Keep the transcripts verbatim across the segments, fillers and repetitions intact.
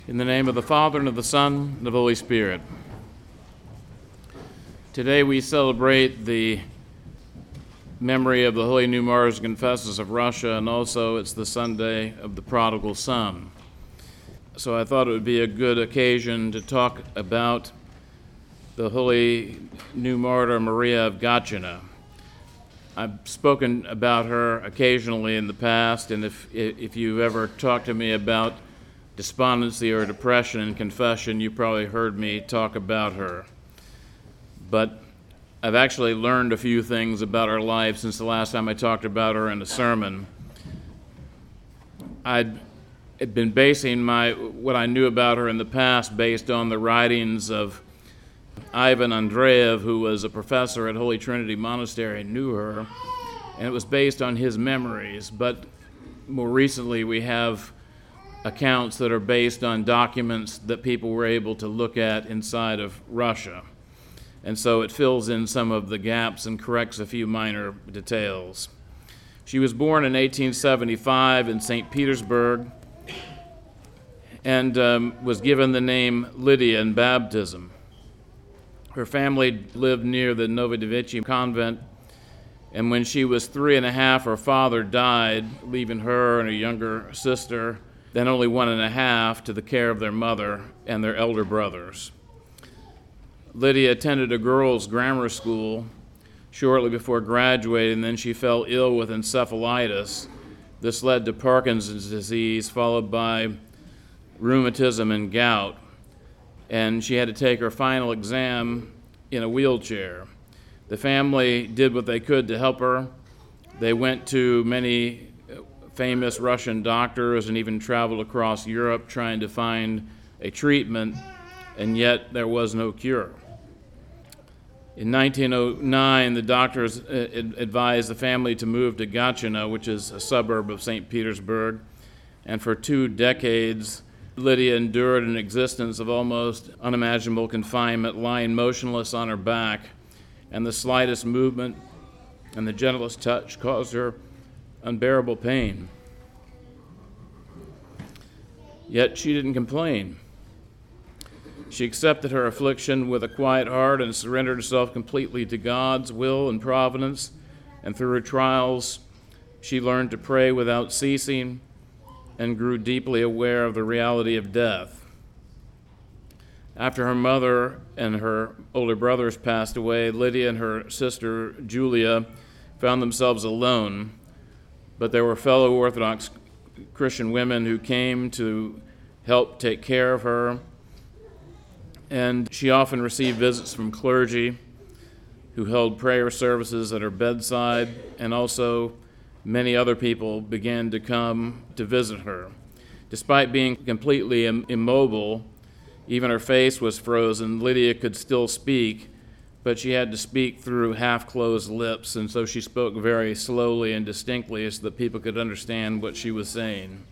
In the name of the Father, and of the Son, and of the Holy Spirit. Today we celebrate the memory of the Holy New Martyrs and Confessors of Russia, and also it's the Sunday of the Prodigal Son. So I thought it would be a good occasion to talk about the Holy New Martyr Maria of Gatchina. I've spoken about her occasionally in the past, and if if you've ever talked to me about despondency or depression in confession, you probably heard me talk about her. But I've actually learned a few things about her life since the last time I talked about her in a sermon. I'd had been basing my what I knew about her in the past based on the writings of Ivan Andreev, who was a professor at Holy Trinity Monastery and knew her, and it was based on his memories. But more recently we have accounts that are based on documents that people were able to look at inside of Russia. And so it fills in some of the gaps and corrects a few minor details. She was born in eighteen seventy-five in Saint Petersburg and um, was given the name Lydia in baptism. Her family lived near the Novodevichy convent, and when she was three and a half, her father died, leaving her and a younger sister, then only one and a half, to the care of their mother and their elder brothers. Lydia attended a girls' grammar school shortly before graduating, and then she fell ill with encephalitis. This led to Parkinson's disease, followed by rheumatism and gout, and she had to take her final exam in a wheelchair. The family did what they could to help her. They went to many famous Russian doctors and even traveled across Europe trying to find a treatment, and yet there was no cure. In nineteen oh nine, the doctors advised the family to move to Gatchina, which is a suburb of Saint Petersburg, and for two decades, Lydia endured an existence of almost unimaginable confinement, lying motionless on her back, and the slightest movement and the gentlest touch caused her unbearable pain. Yet she didn't complain. She accepted her affliction with a quiet heart and surrendered herself completely to God's will and providence, and through her trials, she learned to pray without ceasing and grew deeply aware of the reality of death. After her mother and her older brothers passed away, Lydia and her sister Julia found themselves alone. But there were fellow Orthodox Christian women who came to help take care of her, and she often received visits from clergy who held prayer services at her bedside, and also many other people began to come to visit her. Despite being completely im- immobile, even her face was frozen, Lydia could still speak, but she had to speak through half-closed lips, and so she spoke very slowly and distinctly so that people could understand what she was saying.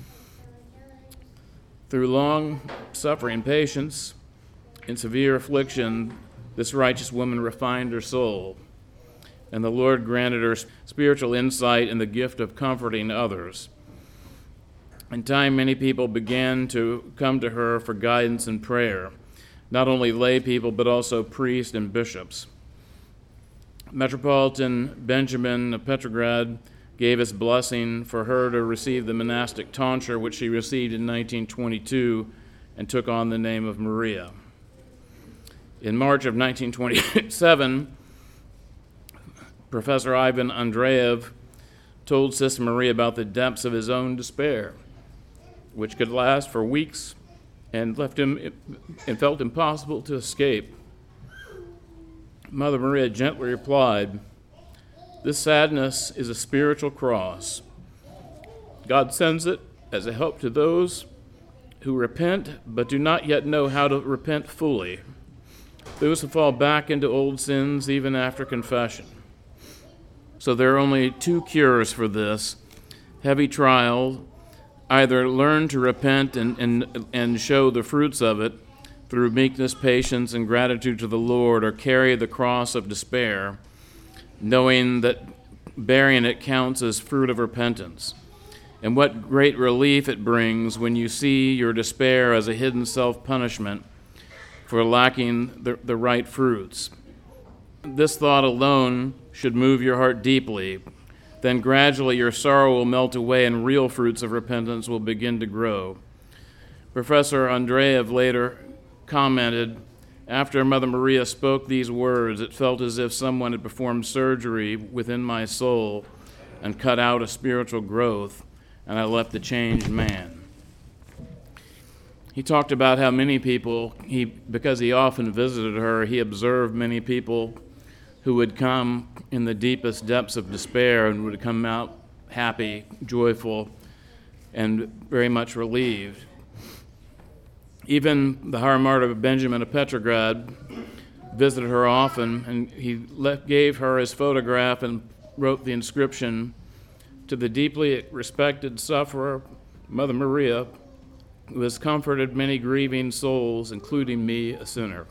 Through long suffering and patience and severe affliction, this righteous woman refined her soul, and the Lord granted her spiritual insight and the gift of comforting others. In time, many people began to come to her for guidance and prayer. Not only lay people, but also priests and bishops. Metropolitan Benjamin of Petrograd gave his blessing for her to receive the monastic tonsure, which she received in nineteen twenty-two and took on the name of Maria. In March of nineteen twenty-seven, Professor Ivan Andreev told Sister Maria about the depths of his own despair, which could last for weeks and left him, it felt impossible to escape. Mother Maria gently replied, "This sadness is a spiritual cross. God sends it as a help to those who repent but do not yet know how to repent fully, those who fall back into old sins even after confession. So there are only two cures for this heavy trial. Either learn to repent and, and, and show the fruits of it through meekness, patience, and gratitude to the Lord, or carry the cross of despair, knowing that bearing it counts as fruit of repentance. and what great relief it brings when you see your despair as a hidden self-punishment for lacking the, the right fruits. This thought alone should move your heart deeply. Then gradually your sorrow will melt away and real fruits of repentance will begin to grow. Professor Andreev later commented, "After Mother Maria spoke these words, it felt as if someone had performed surgery within my soul and cut out a spiritual growth, and I left a changed man." He talked about how many people, he, because he often visited her, he observed many people who would come in the deepest depths of despair and would come out happy, joyful, and very much relieved. Even the High Martyr Benjamin of Petrograd visited her often, and he left, gave her his photograph and wrote the inscription, "To the deeply respected sufferer, Mother Maria, who has comforted many grieving souls, including me, a sinner."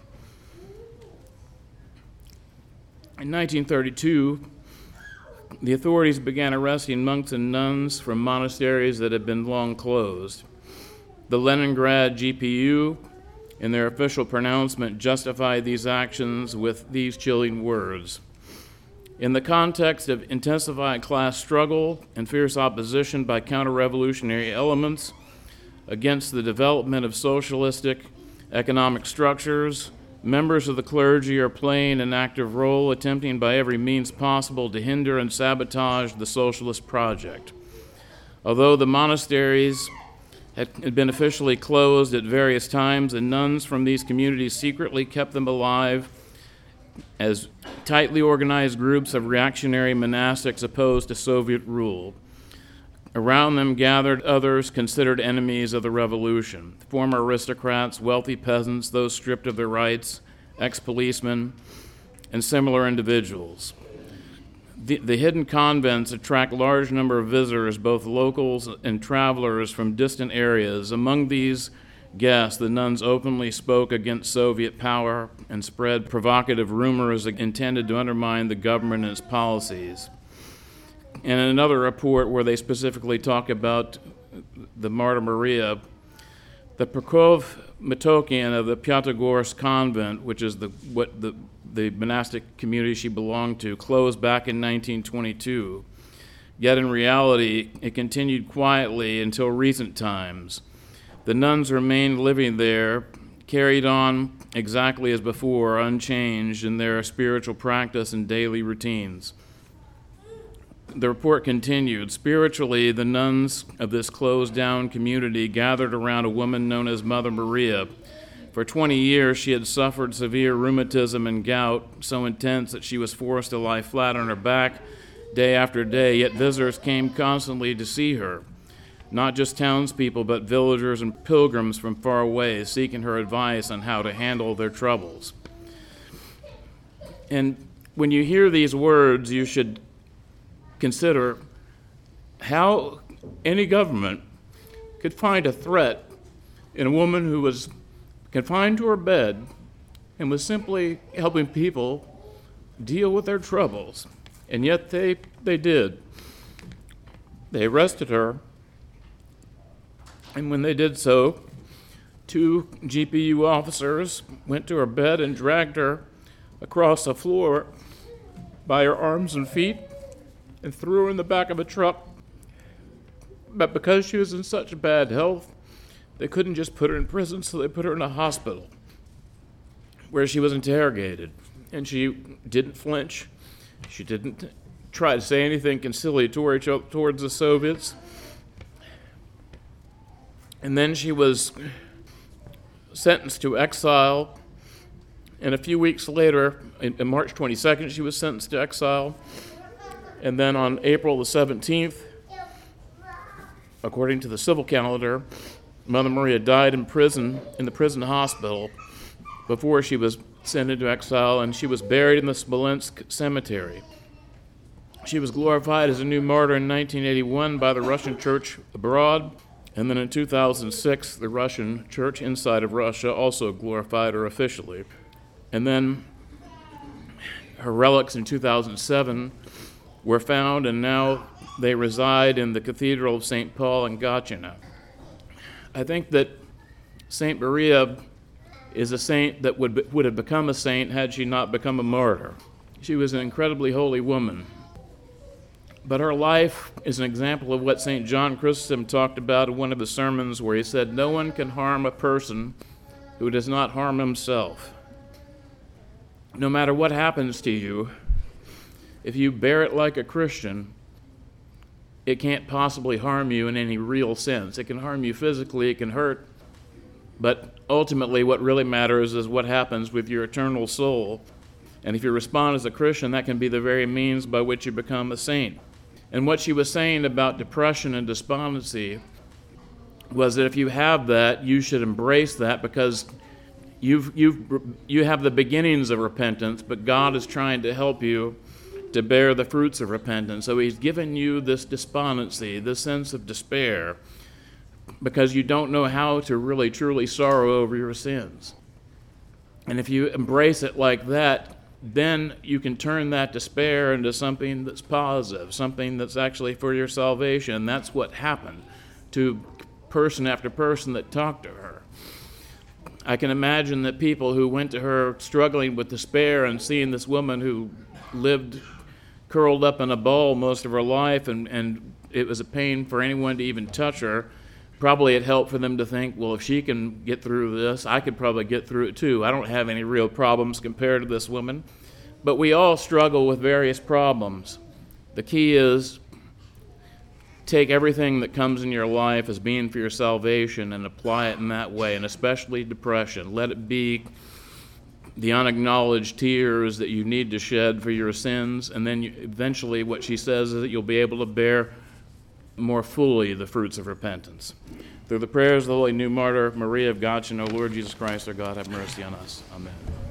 In nineteen thirty-two, the authorities began arresting monks and nuns from monasteries that had been long closed. The Leningrad G P U, in their official pronouncement, justified these actions with these chilling words: "In the context of intensified class struggle and fierce opposition by counter-revolutionary elements against the development of socialistic economic structures, members of the clergy are playing an active role, attempting by every means possible to hinder and sabotage the socialist project. Although the monasteries had been officially closed at various times, the nuns from these communities secretly kept them alive as tightly organized groups of reactionary monastics opposed to Soviet rule. Around them gathered others considered enemies of the revolution, former aristocrats, wealthy peasants, those stripped of their rights, ex-policemen, and similar individuals. The, the hidden convents attract a large number of visitors, both locals and travelers from distant areas. Among these guests, the nuns openly spoke against Soviet power and spread provocative rumors intended to undermine the government and its policies." In another report where they specifically talk about the Martyr Maria, the Prokov Matokian of the Pyatigorsk convent, which is the what the, the monastic community she belonged to, closed back in nineteen twenty-two. Yet in reality, it continued quietly until recent times. The nuns remained living there, carried on exactly as before, unchanged in their spiritual practice and daily routines. The report continued, "Spiritually, the nuns of this closed-down community gathered around a woman known as Mother Maria. For twenty years, she had suffered severe rheumatism and gout, so intense that she was forced to lie flat on her back day after day, yet visitors came constantly to see her. Not just townspeople, but villagers and pilgrims from far away, seeking her advice on how to handle their troubles." And when you hear these words, you should consider how any government could find a threat in a woman who was confined to her bed and was simply helping people deal with their troubles. And yet they, they did. They arrested her, and when they did so, two G P U officers went to her bed and dragged her across the floor by her arms and feet and threw her in the back of a truck. But because she was in such bad health, they couldn't just put her in prison, so they put her in a hospital where she was interrogated. And she didn't flinch. She didn't try to say anything conciliatory towards the Soviets. And then she was sentenced to exile. And a few weeks later, on March twenty-second, she was sentenced to exile. And then on April the seventeenth, according to the civil calendar, Mother Maria died in prison, in the prison hospital, before she was sent into exile, and she was buried in the Smolensk cemetery. She was glorified as a new martyr in nineteen eighty-one by the Russian church abroad, and then in two thousand six, the Russian church inside of Russia also glorified her officially. And then her relics in two thousand seven were found, and now they reside in the Cathedral of Saint Paul in Gatchina. I think that Saint Maria is a saint that would, be, would have become a saint had she not become a martyr. She was an incredibly holy woman. But her life is an example of what Saint John Chrysostom talked about in one of his sermons, where he said, "No one can harm a person who does not harm himself." No matter what happens to you, if you bear it like a Christian, it can't possibly harm you in any real sense. It can harm you physically, it can hurt, but ultimately what really matters is what happens with your eternal soul. And if you respond as a Christian, that can be the very means by which you become a saint. And what she was saying about depression and despondency was that if you have that, you should embrace that, because you've, you've, you have the beginnings of repentance, but God is trying to help you to bear the fruits of repentance. So he's given you this despondency, this sense of despair, because you don't know how to really truly sorrow over your sins. And if you embrace it like that, then you can turn that despair into something that's positive, something that's actually for your salvation. That's what happened to person after person that talked to her. I can imagine that people who went to her struggling with despair and seeing this woman who lived curled up in a ball most of her life, and, and it was a pain for anyone to even touch her, probably it helped for them to think, well, if she can get through this, I could probably get through it too. I don't have any real problems compared to this woman. But we all struggle with various problems. The key is take everything that comes in your life as being for your salvation and apply it in that way, and especially depression. Let it be the unacknowledged tears that you need to shed for your sins, and then you, eventually what she says is that you'll be able to bear more fully the fruits of repentance. Through the prayers of the Holy New Martyr, Maria of Gatchina, O Lord Jesus Christ, our God, have mercy on us. Amen.